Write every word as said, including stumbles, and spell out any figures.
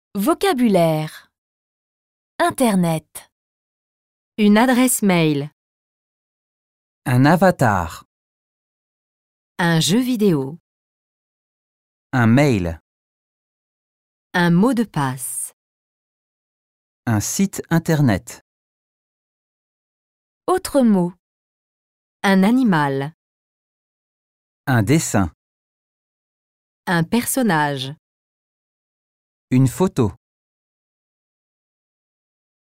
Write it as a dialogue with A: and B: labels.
A: Vocabulaire. Internet. Une adresse mail.
B: Un avatar.
A: Un jeu vidéo.
B: Un mail.
A: Un mot de passe.
B: Un site internet.
A: Autre mot. Un animal.
B: Un dessin.
A: Un personnage.
B: Une photo.